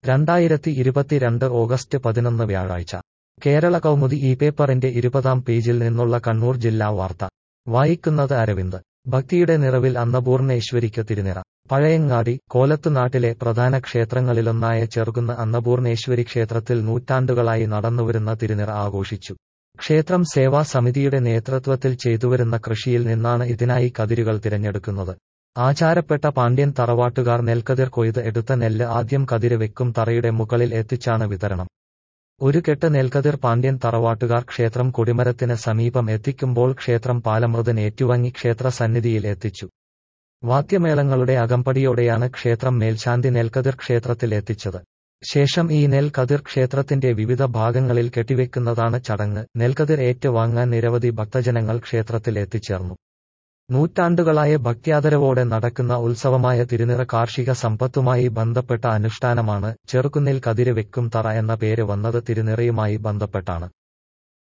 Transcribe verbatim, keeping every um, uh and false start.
രണ്ടായിരത്തി ഇരുപത്തിരണ്ട് ഓഗസ്റ്റ് പതിനൊന്ന് വ്യാഴാഴ്ച കേരള കൗമുദി ഈ പേപ്പറിന്റെ ഇരുപതാം പേജിൽ നിന്നുള്ള കണ്ണൂർ ജില്ലാ വാർത്ത വായിക്കുന്നത് അരവിന്ദ്. ഭക്തിയുടെ നിറവിൽ അന്നപൂർണേശ്വരിക്ക് തിരുനിറ. പഴയങ്ങാടി. കോലത്തുനാട്ടിലെ പ്രധാന ക്ഷേത്രങ്ങളിലൊന്നായ ചെറുകുന്ന് അന്നപൂർണേശ്വരി ക്ഷേത്രത്തിൽ നൂറ്റാണ്ടുകളായി നടന്നുവരുന്ന തിരുനിറ ആഘോഷിച്ചു. ക്ഷേത്രം സേവാ സമിതിയുടെ നേതൃത്വത്തിൽ ചെയ്തുവരുന്ന കൃഷിയിൽ നിന്നാണ് ഇതിനായി കതിരുകൾ തിരഞ്ഞെടുക്കുന്നത്. ആചാരപ്പെട്ട പാണ്ഡ്യൻ തറവാട്ടുകാർ നെൽക്കതിർ കൊയ്ത് എടുത്ത നെല്ല് ആദ്യം കതിര് വെക്കും തറയുടെ മുകളിൽ എത്തിച്ചാണ് വിതരണം. ഒരു കെട്ട് നെൽക്കതിർ പാണ്ഡ്യൻ തറവാട്ടുകാർ ക്ഷേത്രം കൊടിമരത്തിന് സമീപം എത്തിക്കുമ്പോൾ ക്ഷേത്രം പാലമൃതൻ ഏറ്റുവാങ്ങി ക്ഷേത്ര സന്നിധിയിൽ എത്തിച്ചു. വാദ്യമേളങ്ങളുടെ അകമ്പടിയോടെയാണ് ക്ഷേത്രം മേൽശാന്തി നെൽക്കതിർ ക്ഷേത്രത്തിൽ എത്തിച്ചത്. ശേഷം ഈ നെൽക്കതിർ ക്ഷേത്രത്തിന്റെ വിവിധ ഭാഗങ്ങളിൽ കെട്ടിവെക്കുന്നതാണ് ചടങ്ങ്. നെൽക്കതിർ ഏറ്റ് വാങ്ങാൻ നിരവധി ഭക്തജനങ്ങൾ ക്ഷേത്രത്തിൽ എത്തിച്ചേർന്നു. നൂറ്റാണ്ടുകളായ ഭക്ത്യാദരവോടെ നടക്കുന്ന ഉത്സവമായ തിരുനിറ കാർഷിക സമ്പത്തുമായി ബന്ധപ്പെട്ട അനുഷ്ഠാനമാണ്. ചെറുകുന്നിൽ കതിര് വെക്കും തറ എന്ന പേര് വന്നത് തിരുനിറയുമായി ബന്ധപ്പെട്ടാണ്.